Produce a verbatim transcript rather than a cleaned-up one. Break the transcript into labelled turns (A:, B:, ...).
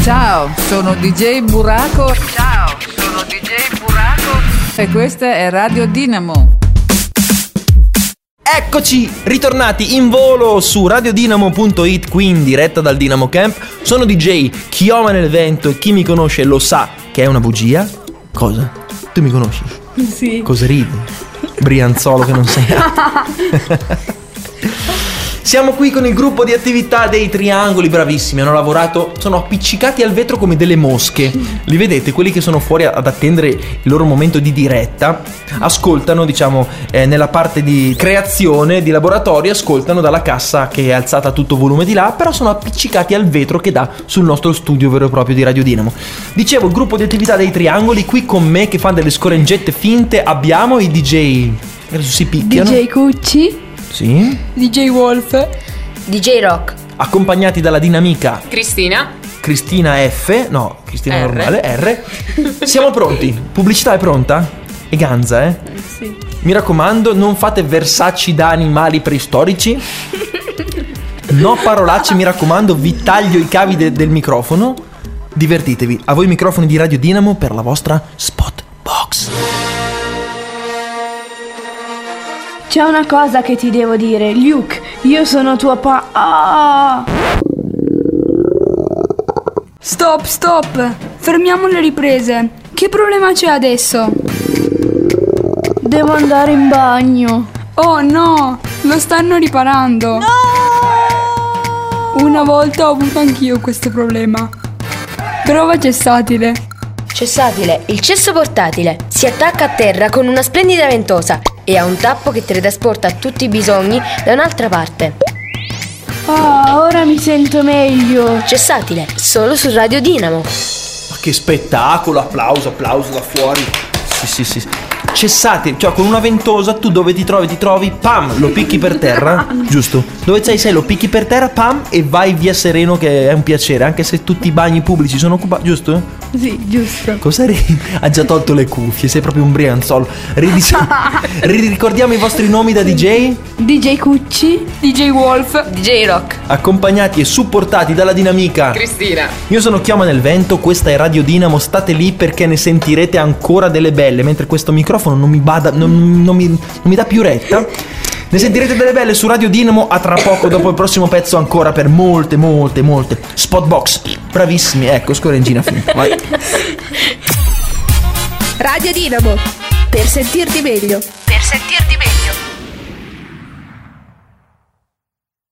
A: Ciao, sono D J Buraco. Ciao, sono D J Buraco. E questa è Radio Dinamo.
B: Eccoci, ritornati in volo su radiodinamo punto it, qui in diretta dal Dinamo Camp. Sono D J Chioma nel vento e chi mi conosce lo sa che è una bugia. Cosa? Tu mi conosci?
C: Sì.
B: Cosa ridi? Brianzolo che non sei. Siamo qui con il gruppo di attività dei Triangoli, bravissimi, hanno lavorato, sono appiccicati al vetro come delle mosche. Li vedete, quelli che sono fuori ad attendere il loro momento di diretta, ascoltano, diciamo, eh, nella parte di creazione, di laboratorio, ascoltano dalla cassa che è alzata a tutto volume di là, però sono appiccicati al vetro che dà sul nostro studio vero e proprio di Radio Dinamo. Dicevo, il gruppo di attività dei Triangoli, qui con me che fanno delle scorreggette finte, abbiamo i D J, adesso si picchiano.
C: D J Cucci.
B: Sì.
C: D J Wolf.
D: D J Rock.
B: Accompagnati dalla dinamica
E: Cristina.
B: Cristina F. No, Cristina
E: R.
B: normale R. Siamo pronti. Pubblicità è pronta? E ganza, eh?
C: Sì.
B: Mi raccomando, non fate versacci da animali preistorici. No parolacce, mi raccomando, vi taglio i cavi de- del microfono. Divertitevi. A voi i microfoni di Radio Dinamo per la vostra Spot Box.
C: C'è una cosa che ti devo dire, Luke. Io sono tuo pa... Ah! Stop, stop. Fermiamo le riprese. Che problema c'è adesso? Devo andare in bagno. Oh no, lo stanno riparando. No! Una volta ho avuto anch'io questo problema. Prova cessatile.
D: Cessatile, il cesso portatile. Si attacca a terra con una splendida ventosa e ha un tappo che teletrasporta tutti i bisogni da un'altra parte.
C: Ah, ora mi sento meglio.
D: Cessatile, solo su Radio Dinamo.
B: Ma che spettacolo, applauso, applauso da fuori. Sì, sì, sì. Cessate, cioè con una ventosa tu dove ti trovi, ti trovi, pam, lo picchi per terra, giusto? Dove sei, sei, lo picchi per terra, pam, e vai via sereno che è un piacere, anche se tutti i bagni pubblici sono occupati, giusto?
C: Sì, giusto.
B: Cosa ridi? Ha già tolto le cuffie, sei proprio un brianzolo. Ridi- ricordiamo i vostri nomi da D J?
C: D J Cucci. D J Wolf.
D: D J Rock.
B: Accompagnati e supportati dalla dinamica
E: Cristina.
B: Io sono Chioma nel vento, questa è Radio Dinamo, state lì perché ne sentirete ancora delle belle, mentre questo microfono non mi bada, non, non, mi, non mi dà più retta. Ne sentirete delle belle su Radio Dinamo. A tra poco, dopo il prossimo pezzo, ancora per molte, molte, molte Spot Box. Bravissimi, ecco, scorreggina finta. Vai.
F: Radio Dinamo, per sentirti meglio.
D: Per sentirti